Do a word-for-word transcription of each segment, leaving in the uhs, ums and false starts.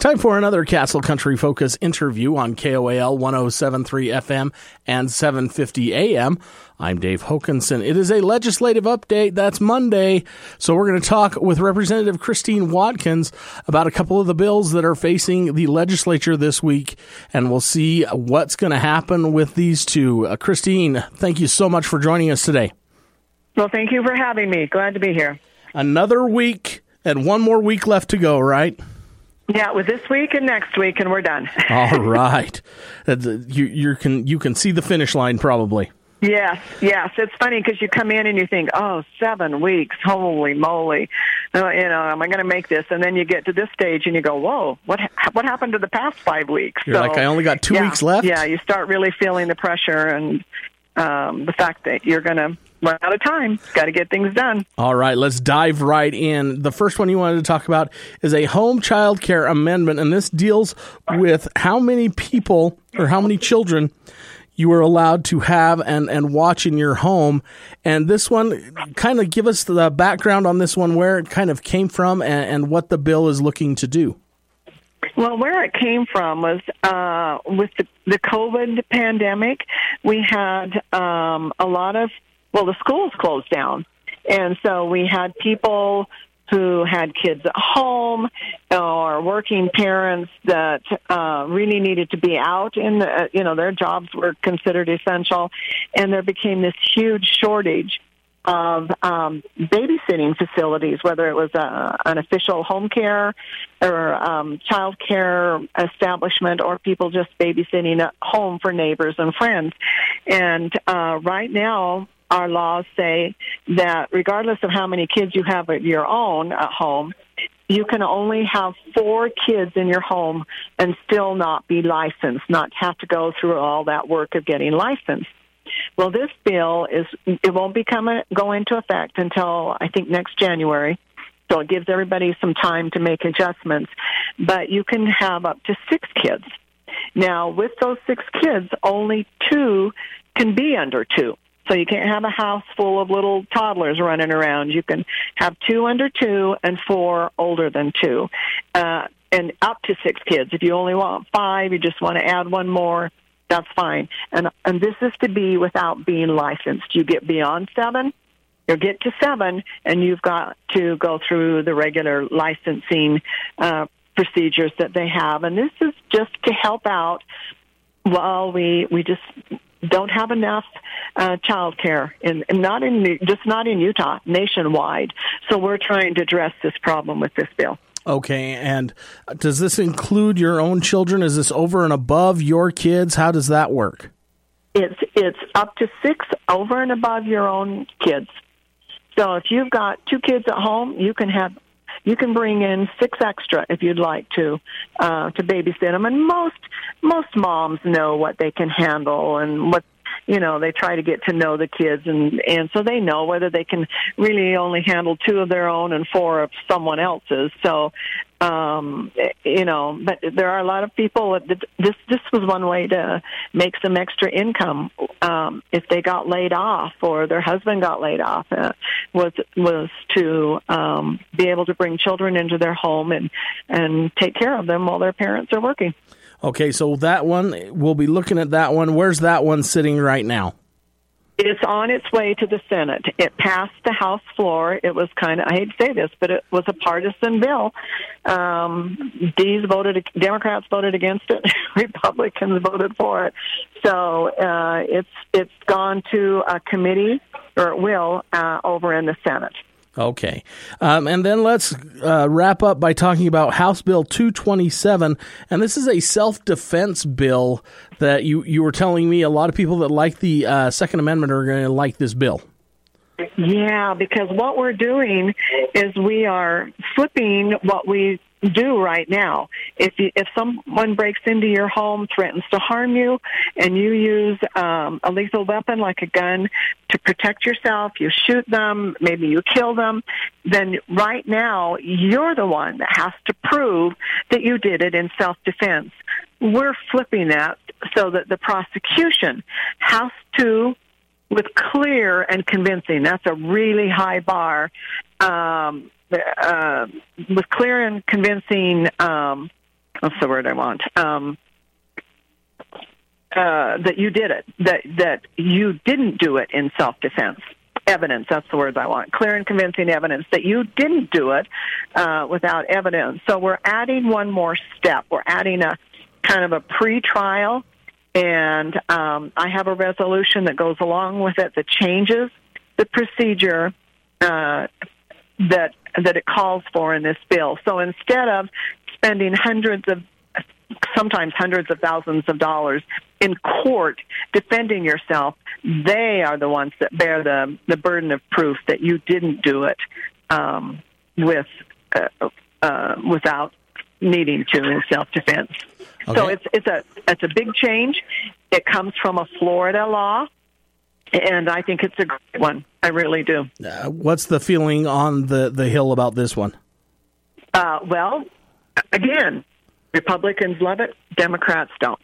Time for another Castle Country Focus interview on K O A L one oh seven point three F M and seven fifty A M. I'm Dave Hokanson. It is a legislative update. That's Monday. So we're going to talk with Representative Christine Watkins about a couple of the bills that are facing the legislature this week, and we'll see what's going to happen with these two. Uh, Christine, thank you so much for joining us today. Well, thank you for having me. Glad to be here. Another week and one more week left to go, right? Yeah, with this week and next week, and we're done. All right. You, you can you can see the finish line probably. Yes, yes. It's funny because you come in and you think, oh, seven weeks, holy moly. Uh, you know, am I going to make this? And then you get to this stage and you go, whoa, what what happened to the past five weeks? You're so, like, I only got two yeah, weeks left? Yeah, you start really feeling the pressure and um, the fact that you're going to run out of time. Got to get things done. All right, let's dive right in. The first one you wanted to talk about is a home child care amendment, and this deals with how many people or how many children you are allowed to have and, and watch in your home. And this one, kind of give us the background on this one, where it kind of came from and, and what the bill is looking to do. Well, where it came from was uh, with the, the COVID pandemic, we had um, a lot of, well, the schools closed down. And so we had people who had kids at home or working parents that uh, really needed to be out in the, you know, their jobs were considered essential. And there became this huge shortage of um, babysitting facilities, whether it was a, an official home care or um, child care establishment or people just babysitting at home for neighbors and friends. And uh, right now, our laws say that regardless of how many kids you have of your own at home, you can only have four kids in your home and still not be licensed, not have to go through all that work of getting licensed. Well, this bill is, it won't become a, go into effect until I think next January. So it gives everybody some time to make adjustments, but you can have up to six kids. Now, with those six kids, only two can be under two. So you can't have a house full of little toddlers running around. You can have two under two and four older than two, uh, and up to six kids. If you only want five, you just want to add one more, that's fine. And and this is to be without being licensed. You get beyond seven, you'll get to seven, and you've got to go through the regular licensing uh, procedures that they have. And this is just to help out while we we just don't have enough uh, child care, in, not in just not in Utah, nationwide. So we're trying to address this problem with this bill. Okay, and does this include your own children? Is this over and above your kids? How does that work? It's it's up to six over and above your own kids. So if you've got two kids at home, you can have you can bring in six extra if you'd like to uh, to babysit them. And most most moms know what they can handle and what. You know, they try to get to know the kids, and, and so they know whether they can really only handle two of their own and four of someone else's. So, um, you know, but there are a lot of people that this this was one way to make some extra income um, if they got laid off or their husband got laid off. Uh, was was to um, be able to bring children into their home and and take care of them while their parents are working. Okay, so that one, we'll be looking at that one. Where's that one sitting right now? It's on its way to the Senate. It passed the House floor. It was kind of, I hate to say this, but it was a partisan bill. Um, D's voted, Democrats voted against it. Republicans voted for it. So uh, it's it's gone to a committee, or it will, uh, over in the Senate. Okay. Um, and then let's uh, wrap up by talking about House Bill two twenty-seven. And this is a self-defense bill that you, you were telling me a lot of people that like the uh, Second Amendment are going to like this bill. Yeah, because what we're doing is we are flipping what we do right now. If you, if someone breaks into your home, threatens to harm you, and you use um, a lethal weapon like a gun to protect yourself, you shoot them, maybe you kill them, then right now you're the one that has to prove that you did it in self-defense. We're flipping that so that the prosecution has to, with clear and convincing, that's a really high bar, um, uh, with clear and convincing um, what's the word I want? Um, uh, that you did it, that that you didn't do it in self-defense. Evidence, that's the words I want. Clear and convincing evidence that you didn't do it uh, without evidence. So we're adding one more step. We're adding a kind of a pre-trial, and um, I have a resolution that goes along with it that changes the procedure uh, that that it calls for in this bill. So instead of spending hundreds of, sometimes hundreds of thousands of dollars in court defending yourself, they are the ones that bear the the burden of proof that you didn't do it um, with uh, uh, without needing to in self-defense. Okay. So it's it's a it's a big change. It comes from a Florida law, and I think it's a great one. I really do. Uh, what's the feeling on the, the Hill about this one? Uh, well, again, Republicans love it. Democrats don't.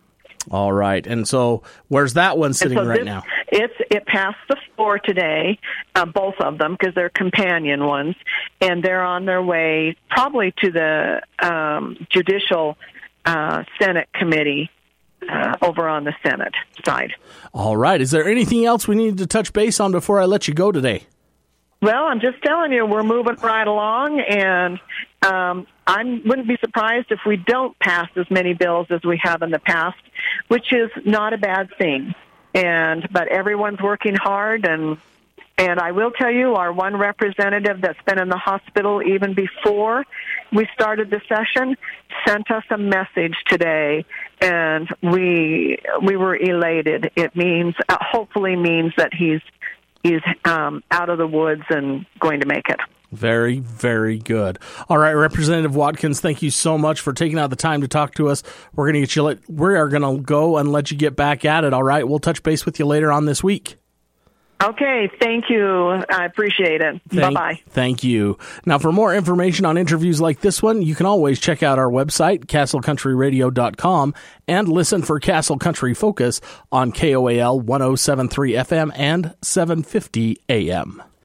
All right. And so where's that one sitting so right this, now? It's It passed the floor today, uh, both of them, because they're companion ones, and they're on their way probably to the um, Judicial uh, Senate Committee uh, over on the Senate side. All right. Is there anything else we need to touch base on before I let you go today? Well, I'm just telling you, we're moving right along, and um, I wouldn't be surprised if we don't pass as many bills as we have in the past, which is not a bad thing. And but everyone's working hard, and and I will tell you, our one representative that's been in the hospital even before we started the session sent us a message today, and we we were elated. It means, uh, hopefully means that he's he's um, out of the woods and going to make it. Very, very good. All right, Representative Watkins, thank you so much for taking out the time to talk to us. We're going to get you. Let, we are going to go and let you get back at it. All right, we'll touch base with you later on this week. Okay, thank you. I appreciate it. Thank, Bye-bye. Thank you. Now, for more information on interviews like this one, you can always check out our website, castle country radio dot com, and listen for Castle Country Focus on K O A L one oh seven point three F M and seven fifty A M.